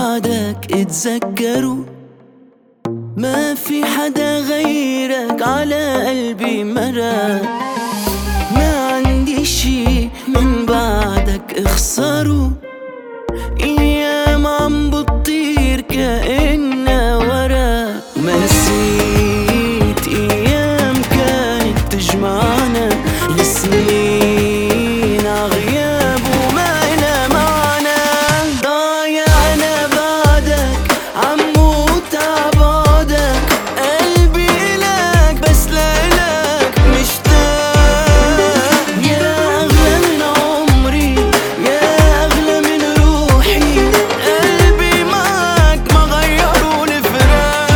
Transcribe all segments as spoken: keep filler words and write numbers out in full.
بعدك اتذكروا ما في حدا غيرك على قلبي مرق. ما عندي شي من بعدك اخسروا، ايام عم بتطير كأنها ورق. ما نسيت ايام كانت تجمعنا لسنين عغياب وما إلها معنى. ضايع انا بعدك عموت عبعدك، قلبي إلك بس لإلك مشتاق. يا أغلى من عمري يا أغلى من روحي، قلبي معك ما غيروا الفراق.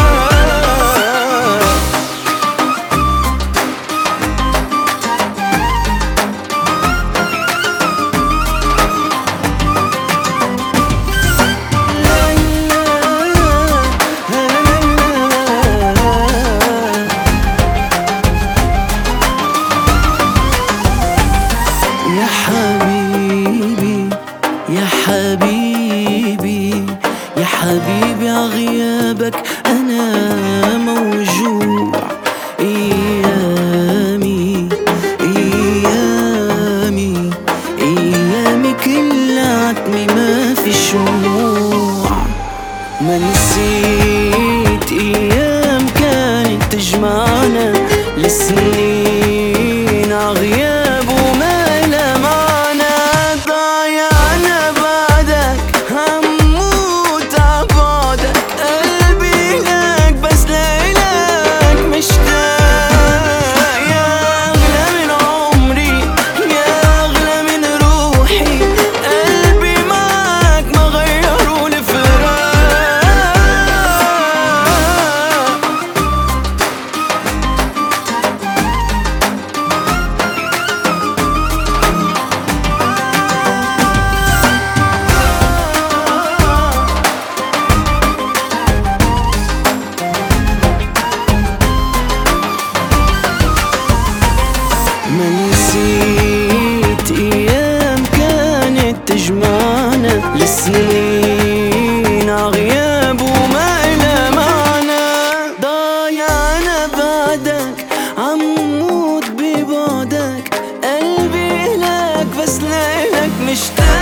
يا حبيبي يا حبيبي يا حبيبي عغيابك أنا موجوع. أيامي أيامي أيامي كلها عتمي ما في شموع. ما نسيت أيام كانت تجمعنا لسنين عغياب وما إلها معنى. ضايع أنا بعدك هموت عبعدك، قلبي إلك بس لإلك مشتاق. يا أغلى من عمري يا أغلى من روحي، قلبي معك ما غيروا الفراق. ما نسيت ايام كانت تجمعنا لسنين عغياب وما إلها معنى. ضايع انا بعدك عموت ببعدك، قلبي إلك بس لإلك مشتاق.